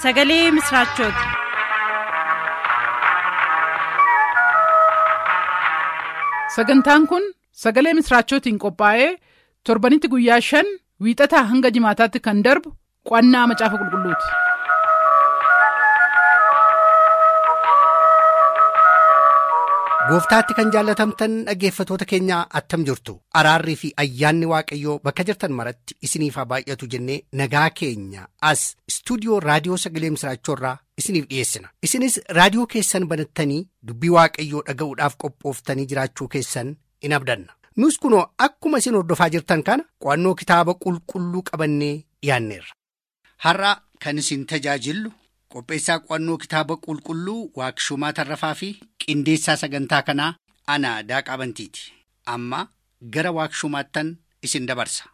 Sagalee Misiraachooti. Sagantaan kun Sagalee Misiraachootiin qophaa'ee torbanitti guyyaa 5 wiixataa hanga jimaataatti kan darbu qo'annaa macaafa qulqulluuti. Gooftaatti kan jaallatamtan dhaggeeffatoota keenya attam jirtu. Araarrii fi ayyaanni Waaqayyoo bakka jirtan maratti isiniif haa baay'atu jennee nagaa keenya as istuudiyoo raadiyoo Sagalee Misiraachoorraa isiniif dhiyeessina. Isinis raadiyoo keessan banattanii dubbii Waaqayyoo dhaga'uudhaaf qophooftanii jiraachuu keessan in abdanna. Nus kunoo akkuma isin hordofaa jirtan kana qo'annoo kitaaba qulqulluu qabannee dhiyaanneerra. Har'a kan isin tajaajillu qopheessaa qo'annoo kitaaba qulqulluu Waaqshumaa Tarrafaa fi qindeessaa sagantaa kanaa ana Daaqaa Bantiiti. Amma gara Waaqshumaattan isin dabarsa.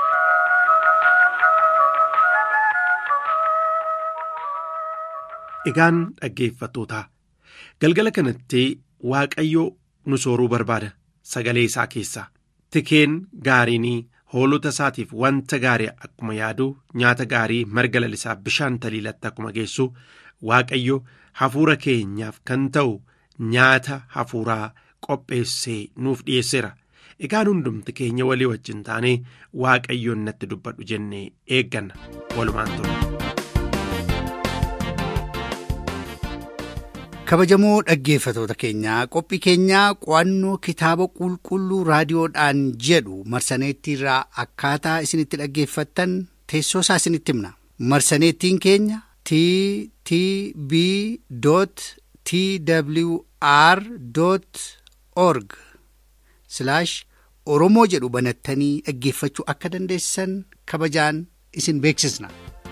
Egaan dhaggeeffattootaa galgala kanatti Waaqayyo nu sooruu barbaada. Sagalee isaa keessaa tikeen gaariinii hoolota isaatiif wanta gaarii akkuma yaadu nyaata gaarii marga lalisaa bishaan taliilatti akkuma geessu Waaqayyo hafuura keenyaaf kan ta'u nyaata hafuuraa qopheessee nuuf dhiyeesseera. Egaan hundumti keenya walii wajjin taanee Waaqayyoon natti dubbadhu jennee eegganna walumaan ture. Kabajamoo dhaggeeffatoota keenyaa qophii keenyaa qo'annoo kitaaba qulqulluu raadiyoodhaan jedhu marsaneettiirraa akkaataa isinitti dhaggeeffattan teessoo isaa isinitti himna. Marsaneettiin keenya ttb.twr.org/oromoo jedhu banattanii dhaggeeffachuu akka dandeessan kabajaan isin beeksisna.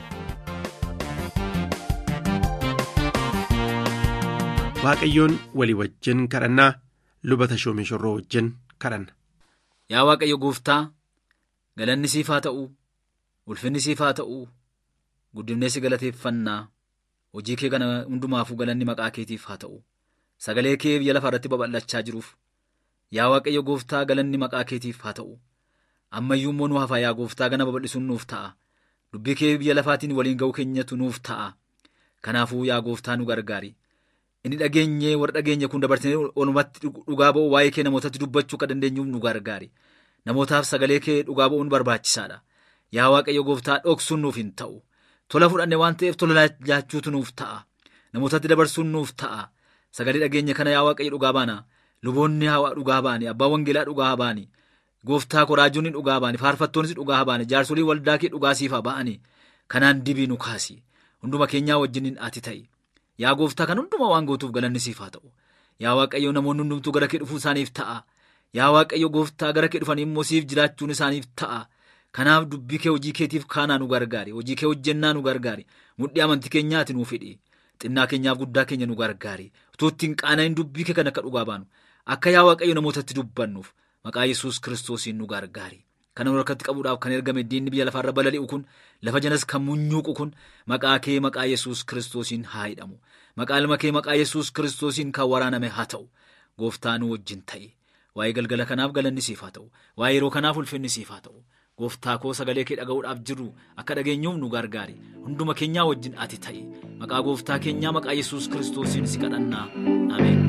Waaqayyoon walii wajjin kadhannaa luba Tashoomee Shorroo wajjin kadhanna. Yaa Waaqayyo Gooftaa, galanni siif haa ta'u, ulfinni siif haa ta'u, guddifnee si galateeffannaa, hojii kee kana hundumaafuu galanni maqaa keetiif haa ta'u, sagalee kee biyya lafaa irratti babal'achaa jiruuf, yaa Waaqayyo Gooftaa galanni maqaa keetiif haa ta'u, ammayyuu immoo nu hafa yaa Gooftaa gana babal'isuun nuuf ta'a, dubbii kee biyya lafaatiin waliin ga'uu keenyatu nuuf ta'a, kanaafuu yaa Gooftaa nu gargaari. Inni dhageenyee warra dhageenye kun dabarsinee olumatti dhugaa ba'u waa'ee kee namootatti dubbachuu akka dandeenyuuf nu gargaari. Namootaaf sagalee kee dhugaa ba'uun barbaachisaadha. Yaa Waaqayyo Gooftaa dhoksuun nuuf hin ta'u. Tola fudhanne waan ta'eef tola laachuutu nuuf ta'a. Namootatti dabarsuun nuuf ta'a. Sagalee dhageenye kana yaa Waaqayyo dhugaa baana. Luboonni haa dhugaa baani. Abbaa wangeelaa dhugaa baani. Gooftaa koraajoonni dhugaa baani. Faarfattoonnis dhugaa baani. Jaarsolii waldaa kee dhugaa siif ba'ani. Kanaan dibii nu kaasi. Hunduma keenyaa wajjiniin ati ta'i. Yaa Gooftaa kan hundumaa waan gootuuf galanni siif haa ta'u. Yaa Waaqayyo namoonni hundumtuu gara kee dhufuu isaaniif ta'a. Yaa Waaqayyo Gooftaa gara kee dhufanii immoo siif jiraachuun isaaniif ta'a. Kanaaf dubbii kee hojii keetiif kaanaa nu gargaari. Hojii kee hojjennaa nu gargaari. Mudhii amantii keenyaati nuuf hidhi. Xinnaa keenyaaf guddaa keenya nu gargaari. Utuu ittiin qaana'in dubbii kee kan akka dhugaa baanu. Akka yaa Waaqayyo namootatti dubbannuuf maqaa Yesuus Kiristoosiin nu gargaari. Kana harkatti qabuudhaaf kan ergame diinni biyya lafaarra balali'u kun lafa janas kan munyuuqu kun maqaa kee maqaa Yesuus Kiristoosiin haa hidhamu. Maqaa ilma kee maqaa Yesuus Kiristoosiin kan waraaname haa ta'u. Gooftaa nu wajjin ta'i. Waa'ee galgala kanaaf galanni siif haa ta'u. Waa'ee yeroo kanaaf ulfinni siif haa ta'u. Gooftaa koo sagalee kee dhaga'uudhaaf jirru akka dhageenyuuf nu gargaari. Hunduma keenyaa wajjin ati ta'i. Maqaa Gooftaa keenyaa maqaa Yesuus Kiristoosiin si kadhannaa. Ameen.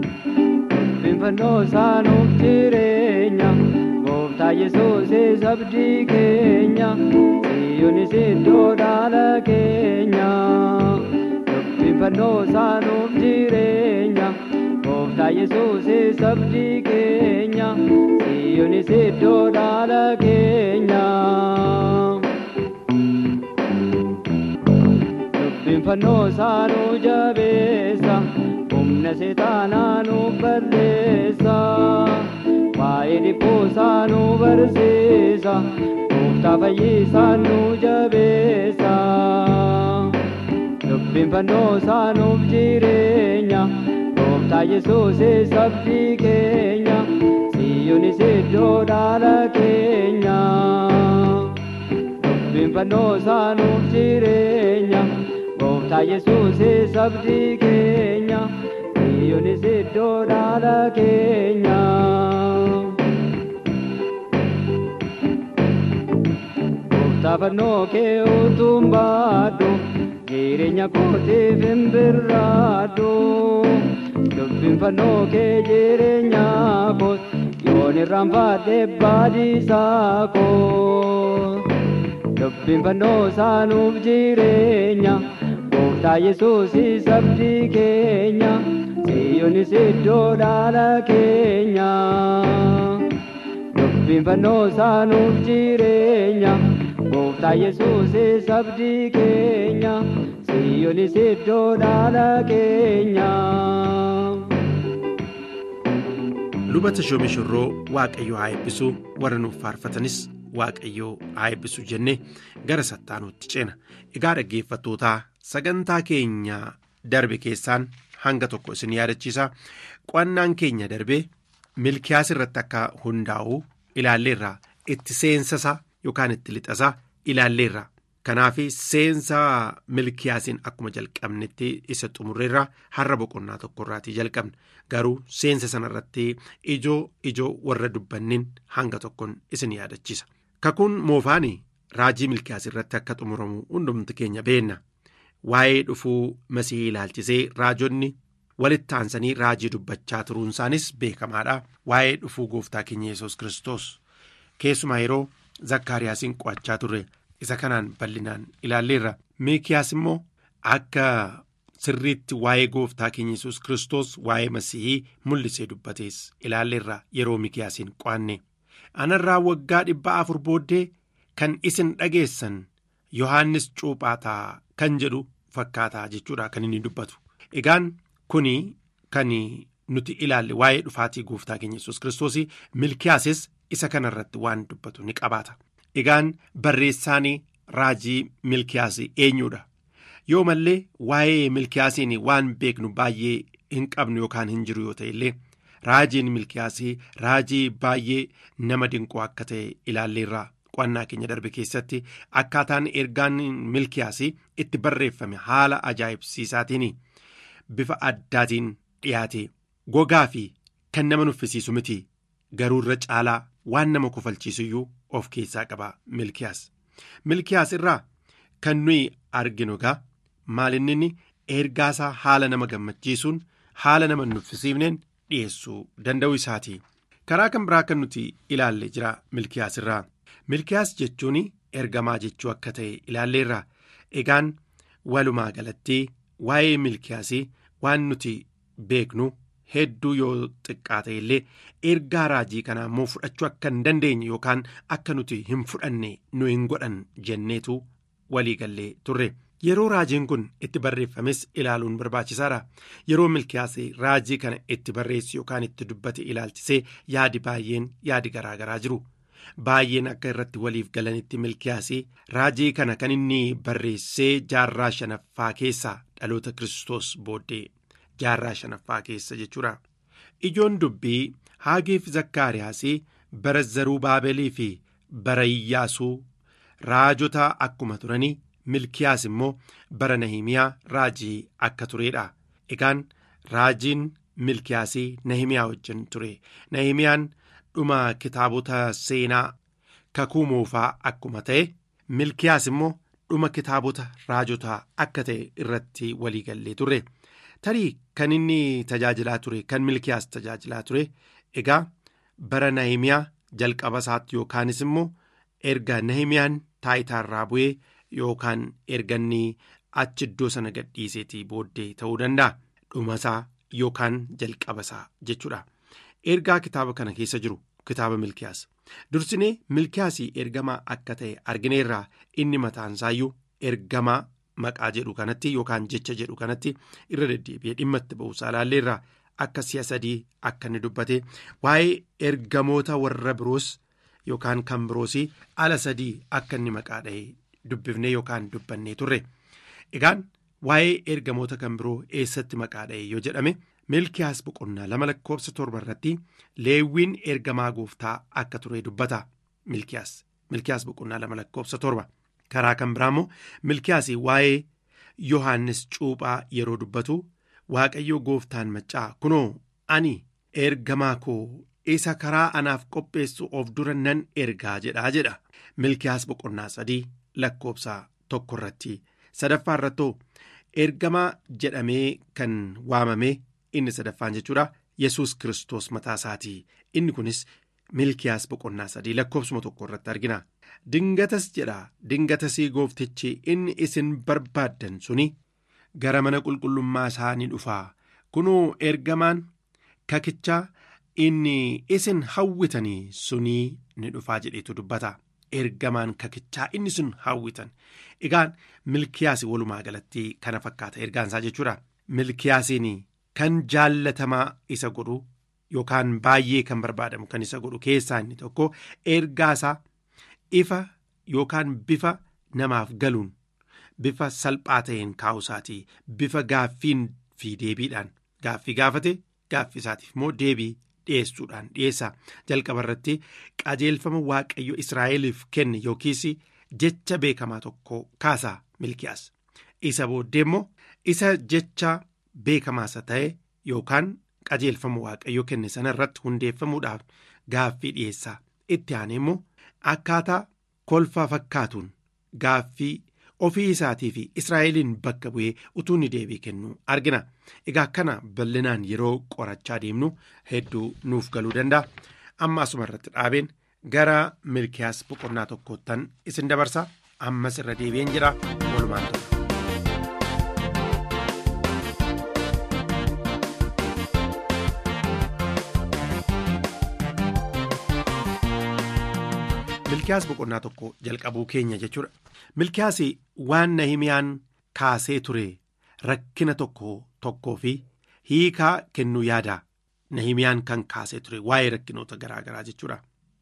Gooftaa Yesuusis abdii keenya, Siyoonis iddoo dhaala keenya. Dubbiin fannoo isaanuuf jireenya. Gooftaa Yesuusis abdii keenya, Siyoonis iddoo dhaala keenya. Dubbiin fannoo isaanuu jabeessa, humna seexaanaa nuuf balleessa. Waa'ee dhibbuu isaanuu barsiisa, Gooftaa fayyisaa nu jabeessa. Dubbiin fannoo isaanuuf jireenya, Gooftaa Yesuusis abdii keenya, Siyoonis iddoo dhaala keenya. Dubbiin fannoo isaanuuf jireenya, Gooftaa Yesuusis abdii keenya, Siyoonis iddoo dhaala keenya. Fannoo kee utuun baadhu jireenya kootiif hin birraadhu dubbiin fannoo kee jireenya koos yoon irraanfadhe baadisaa koo dubbiin fannoo saanuuf jireenya gooftaa Yesuusis abdii keenya Siyyoonis iddoo dhaala keenya dubbiin fannoo saanuuf jireenya gooftaa Yesuusis abdii keenya Siyyoonis iddoo dhaala keenya. Luba Tashoomee Shirroo Waaqayyoo haa eebbisu, warra nuuf faarfatanis Waaqayyoo haa eebbisu jennee gara sattaanuutti ceena. Egaa dhaggeeffattootaa sagantaa keenya darbe keessaan hanga tokko isin yaadachiisa. Qo'annaan keenya darbee Milkiyaas irratti akka hundaa'u ilaalleerra, itti seensasaa yookaan itti lixasaa ilaalleerra. Kanaaf seensa Milkiyaasiin akkuma jalqabnetti isa xumurreerra har'a boqonnaa tokkorraatii jalqabne. Garuu seensa sanarratti ijoo warra dubbannin hanga tokkoon isin yaadachiisa. Kakuun moofaanii raajii Milkiyaas irratti akka xumuramu hundumti keenya beenna. Waa'ee dhufuu Masiihii ilaalchisee raajonni walitti aansanii raajii dubbachaa turuun isaanis beekamaadha. Waa'ee dhufuu gooftaa keenya Yesuus Kiristoos keessumaa yeroo Zakkaariyaasiin qo'achaa turre isa kanaan bal'inaan ilaalleerra. Milkiyaas immoo akka sirriitti waa'ee gooftaa keenya Yesuus Kiristoos waa'ee Masiihii mul'isee dubbatees ilaalleerra yeroo Milkiyaasiin qo'anne. Anarraa waggaa 400 booddee kan isin dhageessan Yohaannis Cuuphaataa kan jedhu fakkaataa jechuudha kan inni dubbatu. Egaan kuni kan nuti ilaalle waa'ee dhufaatii gooftaa keenya Yesuus Kiristoos. Milkiyaasis isa kanarratti waan dubbatu ni qabaata. Egaan barreessaan raajii Milkiyaas eenyudha? Yoo mallee waa'ee Milkiyaasiin waan beeknu baay'ee hin qabnu yookaan hin jiru yoo ta'e illee raajiin Milkiyaas raajii baay'ee nama dinqu akka ta'e ilaalleerra. Qo'annaa keenya darbe keessatti akkaataan ergaan Milkiyaas itti barreeffame haala ajaa'ibsiisaatiin bifa addaatiin dhiyaate gogaa fi kan nama nuffisiisu miti, garuu irra caalaa waan nama kofalchiisuyyuu of keessaa qaba Milkiyaas. Milkiyaas irraa kan nuyi arginu egaa maalinni ergaasaa haala nama gammachiisuun haala nama nuffisiifneen dhiyeessuu danda'u isaati. Karaa kan biraa kan nuti ilaalle jira Milkiyaas irraa. Milkiyaas jechuun ergamaa jechuu akka ta'e ilaalleerra. Egaan walumaa galatti waa'ee Milkiyaas waan nuti beeknu hedduu yoo xiqqaate illee ergaa raajii kanaa immoo fudhachuu akka hin dandeenye yookaan akka nuti hin fudhanne nu hin godhan jenneetu walii gallee turre. Yeroo raajiin kun itti barreeffames ilaaluun barbaachisaadha. Yeroo Milkiyaas raajii kana itti barreessu yookaan itti dubbate ilaalchisee yaadi garaagaraa jiru. Baay'een akka irratti waliif galanitti Milkiyaas raajii kana kan inni barreessee jaarraa 5ffaa keessaa dhaloota Kiristoos booddee jaarraa 5ffaa keessa jechuudha. Ijoon dubbii Haageef Zakkaariyaas bara Zarubaabelii fi bara Iyyaasuu raajota akkuma turanii Milkiyaas immoo bara Nahimiyaa raajii akka turedha. Egaan raajiin Milkiyaas Nahimiyaa wajjin ture. Nahimiyaan dhuma kitaabota seenaa kakuu moofaa akkuma ta'e Milkiyaas immoo dhuma kitaabota raajotaa akka ta'e irratti walii gallee ture. Tarii kan inni tajaajilaa ture kan Milkiyaas tajaajilaa ture egaa bara Nahimiyaa jalqaba isaatti yookaanis immoo erga Nahimiyaan taayitaarraa bu'ee yookaan erganni achi iddoo sana gadhiiseetii booddee ta'uu danda'a. Dhumasaa yookaan jalqabasaa jechuudha. Ergaa kitaaba kana keessa jiru kitaaba Milkiyaas. Dursinee Milkiyaas ergamaa akka ta'e argineerraa. Inni mataan isaayyuu ergamaa maqaa jedhu kanatti yookaan jecha jedhu kanatti irra deddeebi'ee dhimma itti ba'uusaa ilaalleerraa. Akka si'a 3 akka inni dubbate waa'ee ergamoota warra biroos yookaan kan biroos ala 3 akka inni maqaa dha'ee dubbifnee yookaan dubbannee turre. Egaan waa'ee ergamoota kan biroo eessatti maqaa dha'e yoo jedhame Milkiyaas boqonnaa 2:7 irratti Leewwiin ergamaa gooftaa akka ture dubbata. Milkiyaas boqonnaa 2:7. Karaa kan biraa immoo Milkiyaas waa'ee Yohaannis Cuuphaa yeroo dubbatu Waaqayyo gooftaan maccaa kunoo ani ergamaa koo isa karaa anaaf qopheessu of dura nan ergaa jedha. Milkiyaas boqonnaa 3:1 irratti sadaffaa irrattoo ergamaa jedhamee kan waamame inni sadaffaan jechuudha Yesuus Kiristoos mataa isaatii. Inni kunis Milkiyaas boqonnaa 3 lakkoofsuma 1 irratti argina. Dingatas jedha dingatasii gooftichi inni isin barbaaddan suni gara mana qulqullummaa isaa ni dhufaa. Kunoo ergamaan kakichaa inni isin hawwitanii sunii ni dhufaa jedheetu dubbata. Ergamaan kakichaa inni sun hawwitan. Egaan Milkiyaas walumaa galatti kana fakkaata ergaan isaa jechuudha. Milkiyaasiin kan jaallatamaa isa godhu yookaan baay'ee kan barbaadamu kan isa godhu keessaa inni tokko ergaa isaa ifa yookaan bifa namaaf galuun bifa salphaa ta'een kaa'usaatii bifa gaaffiin fi deebiidhaan gaaffii gaafate gaaffii isaatiif immoo deebii dhiyeessuudhaan dhiyeessa. Jalqaba irratti qajeelfama Waaqayyo Israa'eliif kenne yookiis jecha beekamaa tokko kaasa Milkiyaas. Isa booddee immoo isa jecha beekamaasa ta'e yookaan qajeelfama Waaqayyo kenne sana irratti hundeeffamuudhaaf gaaffii dhiyeessa. Itti aanee immoo akkaataa kolfaa fakkaatuun gaaffii ofii isaatii fi Israa'eliin bakka bu'ee utuu ni deebii kennu argina. Egaa kana bal'inaan yeroo qorachaa deemnu hedduu nuuf galuu danda'a. Amma asuma irratti dhaabeen gara Milkiyaas boqonnaa 1 isin dabarsa. Ammas irra deebi'een jedha walumaan ta'u. Milkiyaas boqonnaa 1 jalqabuu keenya jechuudha. Milkiyaas waan Nahimiyaan kaasee ture rakkina tokkoo fi hiikaa kennuu yaada. Nahimiyaan kan kaasee ture waa'ee rakkinoota garaagaraa jechuudha.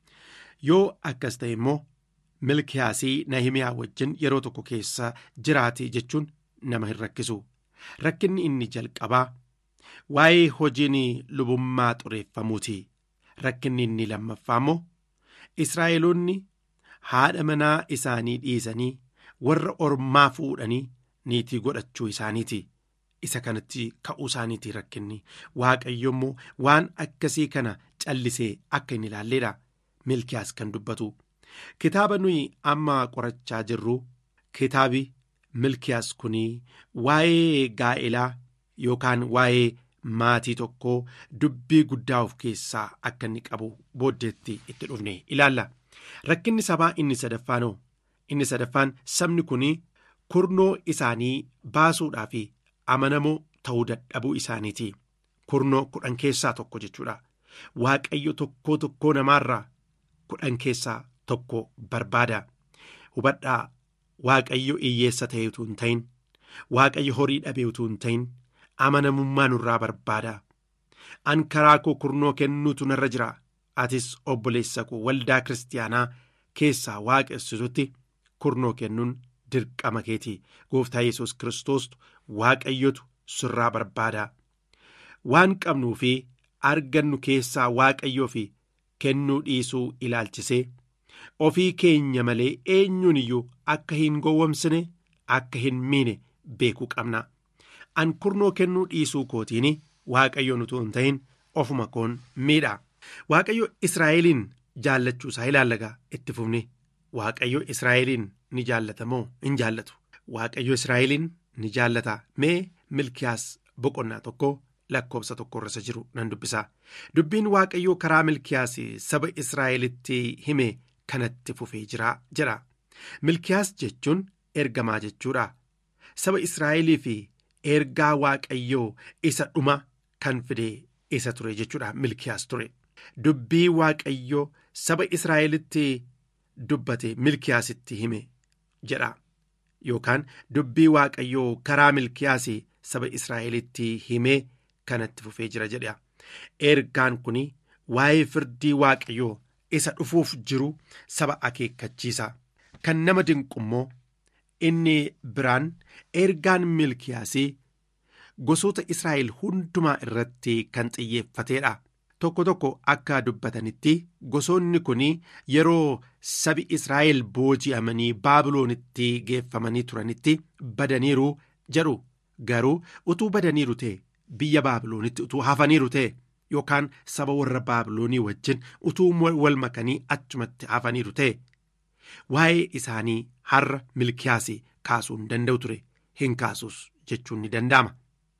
Yoo akkas ta'e immoo Milkiyaas Nahimiyaa wajjin yeroo tokko keessa jiraate jechuun nama hin rakkisu. Rakkinni inni jalqabaa waa'ee hojiin lubummaa xureeffamuuti. Rakkinni inni lammaffaa immoo Israa'eloonni haadha manaa isaanii dhiisanii warra ormaa fuudhanii niitii godhachuu isaaniiti. Isa kanatti ka'uu isaaniiti rakkinni. Waaqayyo immoo waan akkasii kana callisee akka hin ilaalleedha Milkiyaas kan dubbatu. Kitaaba nuyi amma qorachaa jirru kitaabi Milkiyaas kunii waa'ee gaa'elaa yookaan waa'ee maatii tokkoo dubbii guddaa of keessaa akka inni qabu booddeetti itti dhufne ilaalla. Rakkinni sabaa inni sadaffaanoo inni sadaffaan sabni kunii kurnoo isaanii baasuudhaa fi amanamoo ta'uu dadhabuu isaaniiti. Kurnoo 10 keessaa tokko jechuudha. Waaqayyo tokkoo namaarraa 10 keessaa tokko barbaada. Hubadhaa Waaqayyo hiyyeessa ta'e utuu hin ta'in Waaqayyo horii dhabee utuu hin ta'in amanamummaa nurraa barbaada. An karaa koo kurnoo kennuutu narra jira. Atis obboleessa koo waldaa kiristaanaa keessaa waaqessitutti kurnoo kennuun dirqama keeti. Gooftaa Yesuus Kiristoos Waaqayyotu sirraa barbaada. Waan qabnuu fi argannu keessaa Waaqayyoo fi kennuu dhiisuu ilaalchisee ofii keenya malee eenyuun iyyuu akka hin gowwomsine akka hin miine beekuu qabna. An kurnoo kennuu dhiisuu kootiin Waaqayyoon utuu hin ta'in ofuma koon miidha. Waaqayyo Israa'eliin jaallachuu isaa ilaallagaa itti fufne. Waaqayyo Israa'eliin ni jaallata moo hin jaallatu? Waaqayyo Israa'eliin ni jaallata. Mee Milkiyaas boqonnaa 1 lakkoofsa 1 irra jiru nan dubbisa. Dubbiin Waaqayyoo karaa Milkiyaas saba Israa'elitti hime kanatti fufee jira jedha. Milkiyaas jechuun ergamaa jechuudha. Saba Israa'elii fi ergaa Waaqayyoo isa dhuma kan fide isa ture jechuudha. Milkiyaas ture. Dubbii Waaqayyoo saba Israa'elitti dubbate Milkiyaasitti hime jedha. Yookaan dubbii Waaqayyoo karaa Milkiyaas saba Israa'elitti hime kanatti fufee jira jedha. Ergaan kun waa'ee firdii Waaqayyoo isa dhufuuf jiru saba akeekkachiisa. Kan nama dinqu immoo inni biraan ergaan Milkiyaas gosoota Israa'el hundumaa irratti kan xiyyeeffateedha. Tokko tokko akka dubbatanitti gosoonni kun yeroo sabi Israa'el booji'amanii Baabiloonitti geeffamanii turanitti badaniiru jedhu. Garuu utuu badaniiru ta'e biyya Baabiloonitti utuu hafaniiru ta'e yookaan saba warra Baabiloonii wajjin utuu wal makanii achumatti hafaniiru ta'e waa'ee isaanii har'a Milkiyaas kaasuu hin danda'u ture, hin kaasus jechuun ni danda'ama.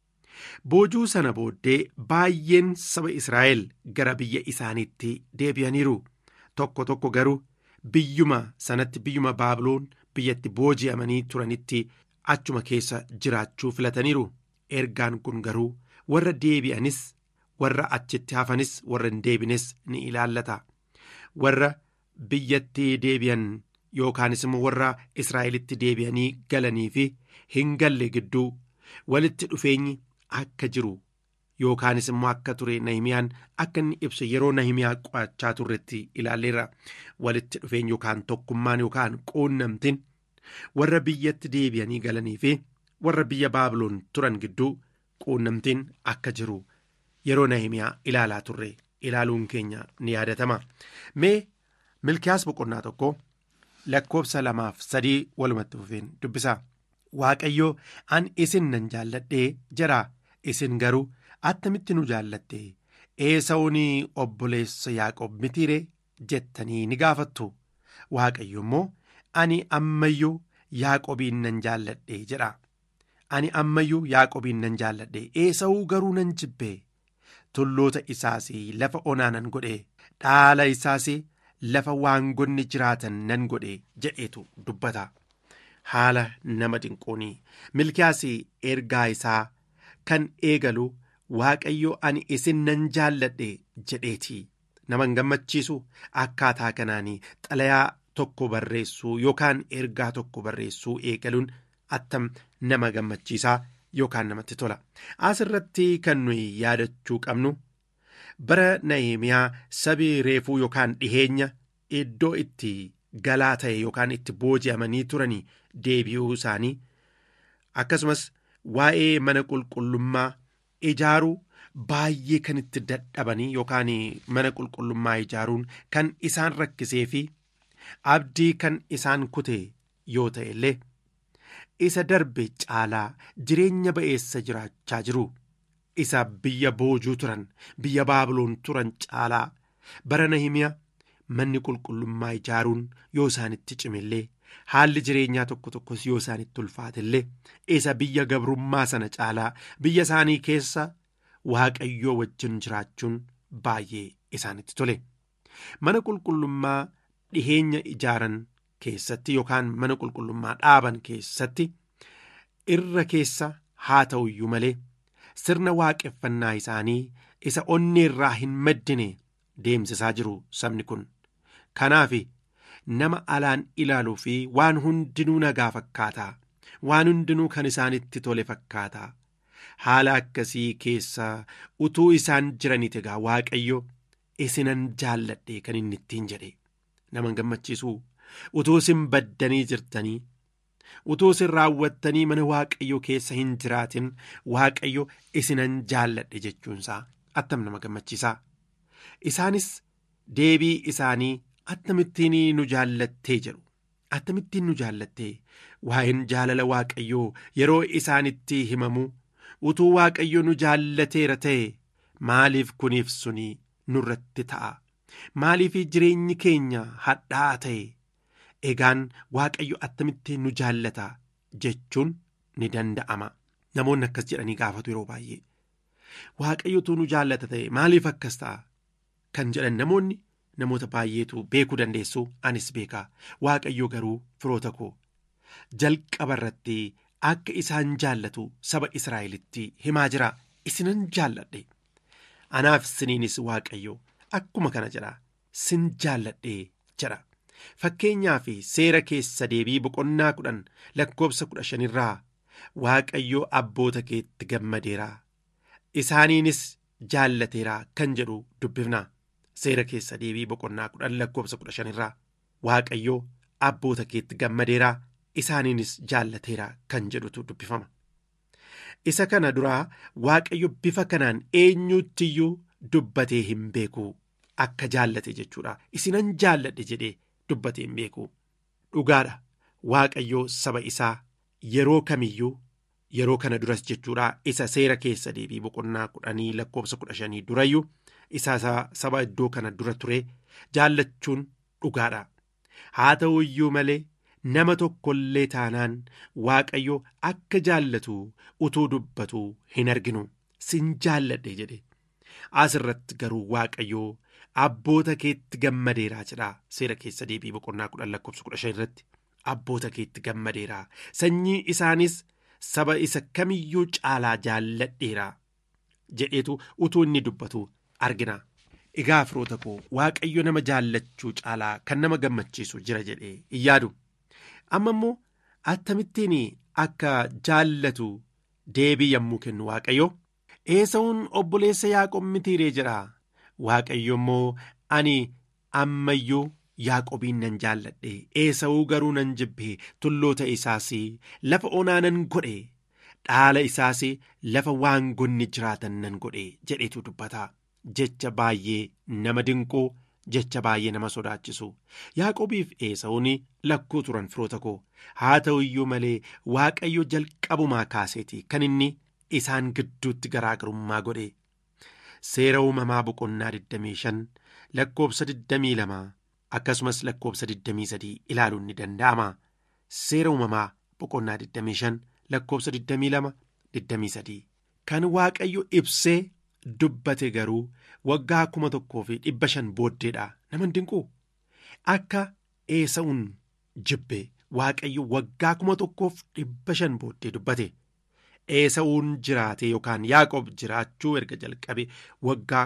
Boojuu sana booddee baay'een saba Israa'el gara biyya isaaniitti deebi'aniiru. Tokko tokko garuu biyyuma sanatti, biyyuma Baabiloon biyyatti booji'amanii turanitti achuma keessa jiraachuu filataniiru. Ergaan kun garuu warra deebi'anis, warra achitti hafanis, warra hin deebines ni ilaallata. Warra biyyatti deebi'an yookaanis immoo warra Israa'elitti deebi'anii galanii fi hin galle gidduu walitti dhufeenyi akka jiru yookaanis immoo akka ture Nahimiyaan akka inni ibse yeroo Nahimiyaa qo'achaa turretti ilaalleerra. Walitti dhufeenyi yookaan tokkummaan yookaan quunnamtiin warra biyyatti deebi'anii galanii fi warra biyya Baabiloon turan gidduu quunnamtiin akka jiru yeroo Nahimiyaa ilaalaa turre ilaaluun keenya ni yaadatama. Mee Milkiyaas boqonnaa 1 lakkoobsa 2-3 walumatti fufeen dubbisaa. Waaqayyo an isin nan jaalladhee jira, isin garuu attamitti nu jaallatte? Eesawun obboleessa Yaaqoob mitiire jettanii ni gaafattu. Waaqayyo immoo ani ammayyuu Yaaqoobiin nan jaalladhee jedha. Ani ammayyuu Yaaqoobiin nan jaalladhee, Eesawuu garuu nan jibbee. Tulloota isaas lafa onaa nan godhe, dhaala isaas lafa waangonni jiraatan nan godhe jedheetu dubbata. Haala nama dinquuni Milkiyaas ergaa isaa kan eegalu Waaqayyo ani isin nan jaalladhe jedheeti. Nama hin gammachiisu akkaataa kanaanii xalayaa tokko barreessuu yookaan ergaa tokko barreessuu eegaluun attam nama gammachiisaa yookaan namatti tola. Asirratti kan nuyi yaadachuu qabnu bara Nahimiyaa sabii reefuu yookaan dhiheenya iddoo itti galaa ta'e yookaan itti booji'amanii turanii deebi'uu isaanii, akkasumas waa'ee mana qulqullummaa ijaaruu baay'ee kan itti dadhabanii yookaan mana qulqullummaa ijaaruun kan isaan rakkisee fi abdii kan isaan kute yoo ta'e illee isa darbe caalaa jireenya ba'eessa jiraachaa jiru. Isa biyya boojuu turan, biyya Baabiloon turan caalaa bara Nahimiyaa manni qulqullummaa ijaaruun yoo isaanitti cimillee, haalli jireenyaa tokko tokkos yoo isaanitti ulfaatellee, isa biyya gabrummaa sana caalaa biyya isaanii keessa Waaqayyoo wajjin jiraachuun baay'ee isaanitti tole. Mana qulqullummaa dhiheenya ijaaran keessatti yookaan mana qulqullummaa dhaaban keessatti irra keessa haa ta'uyyuu malee sirna waaqeffannaa isaanii isa onnee irraa hin maddine deemsisaa jiru sabni kun. Kanaaf nama alaan ilaaluu fi waan hundinuu nagaa fakkaata, waan hundinuu kan isaanitti tole fakkaata. Haala akkasii keessa utuu isaan jiraniiti egaa Waaqayyo isinan jaalladhe kan inni ittiin jedhe. Nama hin gammachiisu utuu isin baddanii jirtanii, utuu isin raawwattanii mana Waaqayyo keessa hin jiraatin Waaqayyo isinan jaalladhe jechuunsaa attam nama gammachiisaa. Isaanis deebii isaanii attamittiin nu jaallattee jedhu. Attamittiin nu jaallattee? Waa'een jaalala Waaqayyoo yeroo isaanitti himamu utuu Waaqayyo nu jaallateera ta'e maaliif kuniif suni nurratti ta'a? Maaliif jireenyi keenya hadhaa'aa ta'e? Egaan Waaqayyo attamittiin nu jaallata jechuun ni danda'ama. Namoonni akkas jedhanii gaafatu yeroo baay'ee. Waaqayyotu nu jaallata ta'e maaliif akkas ta'a? Kan jedhan namoota baay'eetu beekuu dandeessu, anis beekaa. Waaqayyo garuu firoota koo jalqaba irratti akka isaan jaallatu saba Israa'elitti himaa jira. Isinan jaalladhe. Anaaf isiniinis Waaqayyo akkuma kana jedha, sin jaalladhe jedha. Fakkeenyaa fi seera keessa deebii boqonnaa 10 lakkoobsa 15 irraa Waaqayyo abboota keetti gammadeera, isaaniinis jaallateera kan jedhu dubbifna. Seera keessa deebii boqonnaa 10 lakkoobsa 15 irraa Waaqayyo abboota keetti gammadeera, isaaniinis jaallateera kan jedhutu dubbifama. Isa kana duraa Waaqayyo bifa kanaan eenyuttiyyuu dubbatee hin beeku akka jaallate jechuudha. Isinan jaalladhe jedhee dubbatee hin beeku. Dhugaadha, Waaqayyo saba isaa yeroo kamiyyuu, yeroo kana duras jechuudha, isa seera keessa deebii boqonnaa 10 lakkoobsa 15 durayyuu isa saba iddoo kana dura ture jaallachuun dhugaadha. Haa ta'u iyyuu malee nama tokkollee taanaan Waaqayyo akka jaallatu utuu dubbatu hin arginu. Sin jaalladhe jedhe. Asirratti garuu Waaqayyo abboota keetti gammadeeraa jedha. Seera keessa deebii boqonnaa 10:15 irratti abboota keetti gammadeeraa, sanyii isaanis saba isa kamiyyuu caalaa jaalladheeraa jedheetu utuu inni dubbatu argina. Egaa firoota koo, Waaqayyo nama jaallachuu caalaa kan nama gammachiisu jira jedhee hin yaadu. Amma immoo attamittiin akka jaallatu deebii yommuu kennu Waaqayyo, Esaawun obboleessa Yaaqoob mitiiree jedha. Waaqayyo immoo ani ammayyuu Yaaqoobiin nan jaalladhe, Esaawuu garuu nan jibbe, tulloota isaas lafa onaa nan godhe, dhaala isaas lafa waangonni jiraatan nan godhe jedhetu dubbata. Jecha baay'ee nama dinquu, jecha baay'ee nama sodaachisu. Yaaqoobiif Esaawun lakkuu turan firoota koo. Haa ta'u iyyuu malee Waaqayyo jalqabumaa kaaseeti kan inni isaan gidduutti garaagarummaa godhe. Seera uumamaa boqonnaa 25 lakkoobsa 22 akkasumas lakkoobsa 23 ilaaluun ni danda'ama. Seera uumamaa boqonnaa 25 lakkoobsa 22-23 kan Waaqayyo ibsee dubbate garuu waggaa 1500 booddeedha. Nama dinquu akka Esaawun jibbe Waaqayyo waggaa 1500 booddee dubbate. Esaawun jiraate yookaan Yaaqoob jiraachuu erga jalqabe waggaa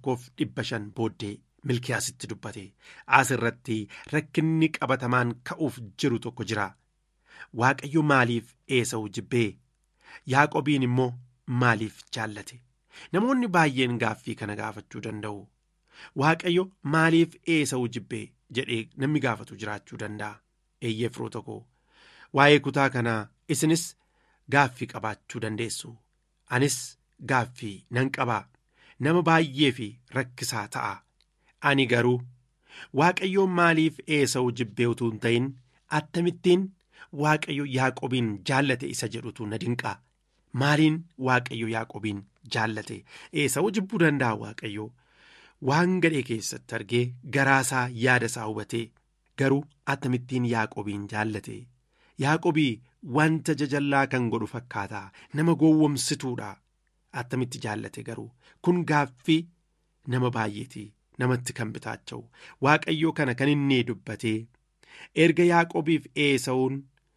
1500 booddee Milkiyaasitti dubbate. Asirratti rakkinni qabatamaan ka'uuf jiru tokko jira. Waaqayyo maaliif Esaawuu jibbee? Yaaqoobiin immoo maaliif jaallate? Namoonni baay'een gaaffii kana gaafachuu danda'u. Waaqayyo maaliif Esaawuu jibbee jedhee namni gaafatu jiraachuu danda'a. Eeyyee firoota koo, waa'ee kutaa kanaa isinis gaaffii qabaachuu dandeessu. Anis gaaffii nan qabaa. Nama baay'ee fi rakkisaa ta'a. Ani garuu Waaqayyo maaliif Esaawuu jibbee utuu hin ta'in attamittiin Waaqayyo Yaaqoobiin jaallate isa jedhutu na dinqaa. Maaliin Waaqayyo Yaaqoobiin jaallate? Esaawuu jibbuu danda'a Waaqayyo. Waan gadhee keessatti argee garaasaa yaadasaa hubatee garuu attamittiin Yaaqoobiin jaallate? Yaaqoobii wanta jajallaa kan godhu fakkaata. Nama gowwomsituudha. Attamitti jaallate garuu? Kun gaaffii nama baay'eeti. Namatti kan bitaacha'u. Waaqayyo kana kan inni dubbatee erga Yaaqoobiif Esaawun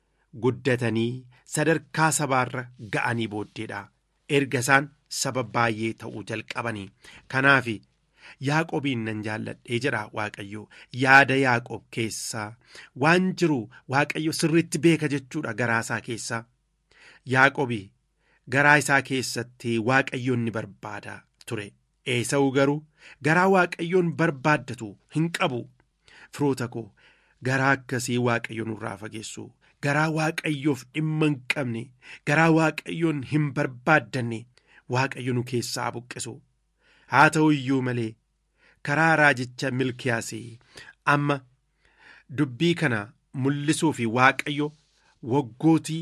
guddatanii sadarkaa sabaarra ga'anii booddeedha. Erga isaan saba baay'ee ta'uu jalqabanii. Kanaaf Yaaqoobiin nan jaalladhee jedha Waaqayyo. Yaada Yaaqoob keessaa waan jiru Waaqayyo sirriitti beeka jechuudha. Garaasaa keessaa Yaaqoobii garaa isaa keessatti Waaqayyoon ni barbaada ture. Esaawuu garuu garaa Waaqayyoon barbaaddatu hin qabu. Firoota koo, garaa akkasii Waaqayyoon irraa fageessu, garaa Waaqayyoof dhimma hin qabne, garaa Waaqayyoon hin barbaaddanne Waaqayyo nu keessaa buqqisu. Haa ta'u iyyuu malee karaa raajicha Milkiyaasii amma dubbii kana mul'isuu fi Waaqayyo waggootii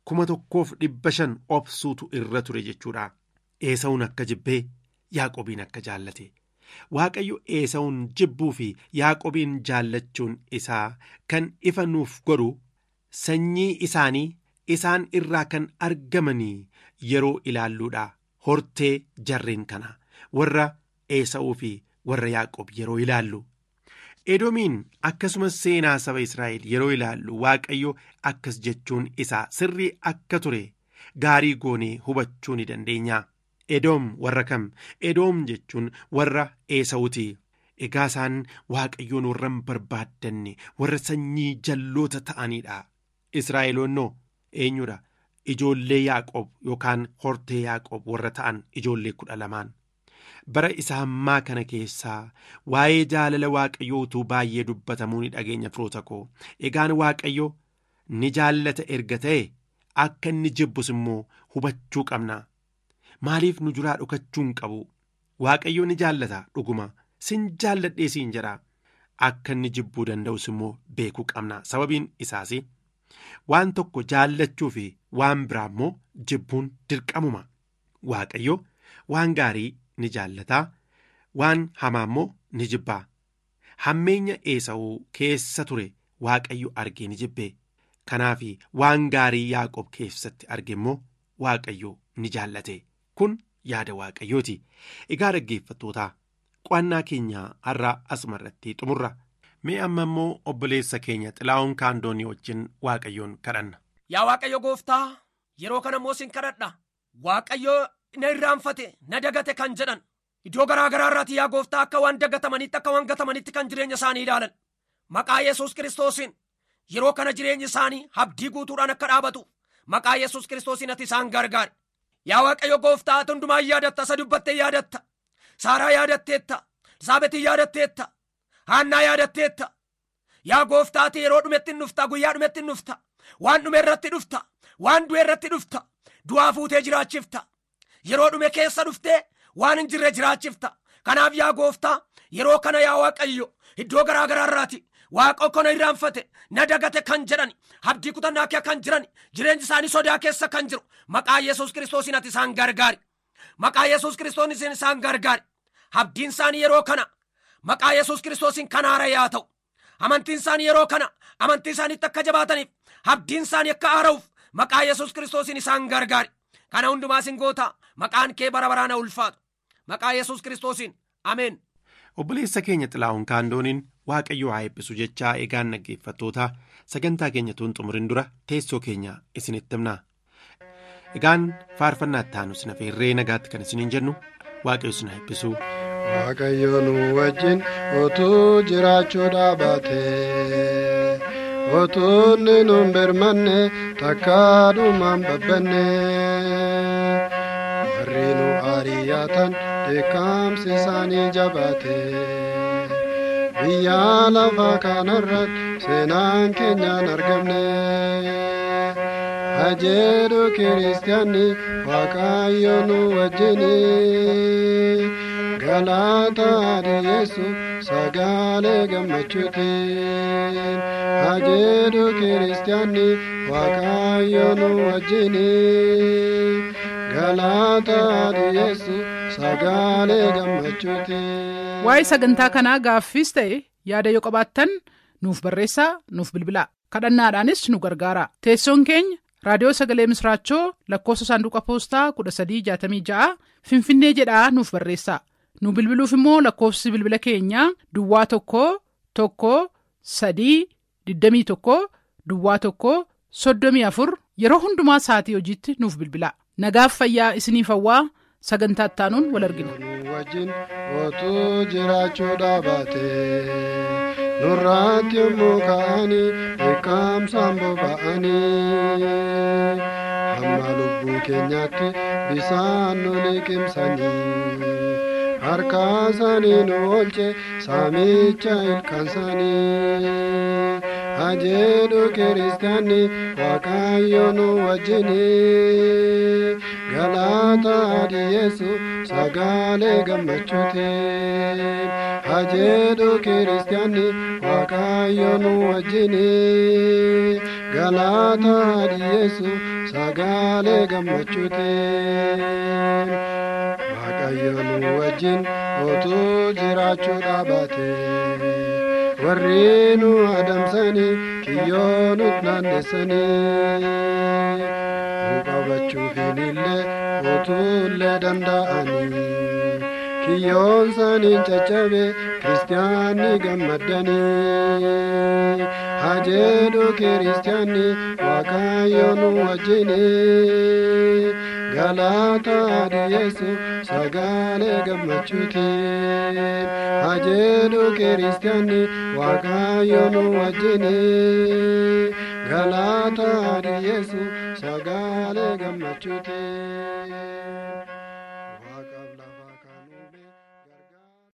1500 obsuutu irra ture jechuudha. Esaawun akka jibbee Yaaqoobiin akka jaallate. Waaqayyo Esaawun jibbuu fi Yaaqoobiin jaallachuun isaa kan ifa nuuf godhu sanyii isaanii isaan irraa kan argamanii yeroo ilaalluudha. Hortee jarreen kana warra Esaawuu fi warra Yaaqoob yeroo ilaallu, Edoomiin akkasumas seenaa saba Israa'el yeroo ilaallu Waaqayyo akkas jechuun isaa sirrii akka ture gaarii goonee hubachuu ni dandeenya. Edoom warra kam? Edoom jechuun warra Esaawuti. Egaa isaan Waaqayyoon warra hin barbaaddanne, warra sanyii jalloota ta'aniidha. Israa'eloonnoo eenyudha? Ijoollee Yaaqoob yookaan hortee Yaaqoob warra ta'an ijoollee 12. Bara isa ammaa kana keessaa waa'ee jaalala Waaqayyootu baay'ee dubbatamuu ni dhageenya firoota koo. Egaan Waaqayyo ni jaallata erga ta'e akka inni jibbus immoo hubachuu qabna. Maaliif nu jiraa dhokachuu hin qabu? Waaqayyo ni jaallata dhuguma. Sin jaalladhee siin jedha. Akka inni jibbuu danda'us immoo beekuu qabna. Sababiin isaas waan tokko jaallachuu fi waan biraa immoo jibbuun dirqamuma. Waaqayyo waan gaarii ni jaallataa, waan hamaa immoo ni jibbaa. Hammeenya Esaawuu keessa ture Waaqayyo argee ni jibbe. Kanaaf waan gaarii Yaaqoob keessatti arge immoo Waaqayyo ni jaallate. Kun yaada Waaqayyooti. Egaa dhaggeeffattootaa qo'annaa keenya har'a asumarratti xumurra. Mee amma immoo obboleessa keenya Xilaa'uun Kaandoonii wajjin Waaqayyoon kadhanna. Yaa Waaqayyo gooftaa, yeroo kana immoo sin kadhadha. Waaqayyo na irraanfate, na dagate kan jedhan iddoo garaa garaa irraati yaa gooftaa akka waan dagatamanitti akka waan gatamanitti kan jireenya isaanii ilaalan. Maqaa Yesuus Kiristoosiin yeroo kana jireenyi isaanii abdii guutuudhaan akka dhaabatu maqaa Yesuus Kiristoosiin ati isaan gargaari. Yaa Waaqayyo gooftaa, ati hundumaa yaadatta, isa dubbattee yaadatta. Saaraa yaadatteetta, Elizaabeetii yaadatteetta, Haannaa yaadatteetta. Yaa gooftaa, ati yeroo dhumetti dhufta, guyyaa dhumetti dhufta, waan dhume irratti dhufta, waan du'e irratti dhufta, du'aa fuutee jiraachifta. Yeroo dhume keessa dhuftee waan hin jirre jiraachifta. Kanaaf yaa gooftaa, yeroo kana yaa Waaqayyo iddoo garaa garaa irraati Waaqa kana irraanfate, na dagate kan jedhani, abdii kutannaa kee kan jirani, jireenyi isaanii sodaa keessa kan jiru maqaa Yesuus Kiristoosiin ati isaan gargaari. Maqaa Yesuus Kiristoosiin isaan gargaari. Abdiin isaanii yeroo kana maqaa Yesuus Kiristoosiin kan haara'aa ta'u. Amantiin isaanii yeroo kana amantii isaaniitti akka jabaataniif, abdiin isaanii akka haara'uuf maqaa Yesuus Kiristoosiin isaan gargaari. Kana hundumaa sin goota, maqaan kee bara baraan ulfaatu. Maqaa Yesuus Kiristoosiin ameen. Obboleessa keenya Xilaa'uun Kaandooniin Waaqayyo haa eebbisu jechaa eegaan dhaggeeffattootaa sagantaa keenya tuun xumurin dura teessoo keenya isinitti himnaa. Egaan faarfannaa itti aanu isin affeerree nagaatti kan isiniin jennu Waaqayyo isin haa eebbisu. Waaqayyo nu wajjin otuu jiraachuu dhaabatee otuu inni nuun birmanne takkaa dhumaan babbanne warri nu ari'atan dheekkamsi isaanii jabaatee biyya lafaa kanarratti seenaan keenyaan argamne hajedhu kiristaanni Waaqayyo nu wajjini galata dhiyeessu sagalee gammachuutiin hajedhu kiristaanni Waaqayyo nu wajjini galata dhiyeessu sagalee gammachuutiin. Waa'ee sagantaa kanaa gaaffiis ta'e yaada yoo qabaattan nuuf barreessaa, nuuf bilbilaa. Kadhannaadhaanis nu gargaara. Teessoon keenya Raadiyoo Sagalee Misraachoo lakkoofsa saanduqa poostaa 1366 Finfinnee jedhaa nuuf barreessaa. Nu bilbiluuf immoo lakkoofsi bilbila keenyaa Duwwaa 11 3 21 yeroo hundumaa sa'atii hojiitti nuuf bilbilaa. Nagaaf fayyaa isiniif hawwaa. Sagantaa ittaanuun wal argina. Wajjin otuu jiraachuu dhaabatee nurraatti yommuu ka'anii dheekkamsaan boba'anii hamma lubbuu keenyaatti bisaan nu liqimsanii harka isaanii nu oolche saamicha ilkaansaanii hajedhu kiristaanni Waaqayyo nu wajjini galata dhiyeessu sagalee gammachuutiin hajedhu kiristaanni Waaqayyo nu wajjini galata dhiyeessu sagalee gammachuutiin Waaqayyo nu wajjin otuu jiraachuu dhaabatee warri nu adamsanii kiyyoo nutti naannessanii nu qabachuufiin illee otuullee danda'anii kiyyoon isaaniin caccabe kiristaanni gammaddanii hajedhu kiristaanni Waaqayyo nu wajjini galata dhiyeessu sagalee gammachuutiin hajedhu kiristaanni Waaqayyo nu wajjini galata dhiyeessu sagalee gammachuutiin.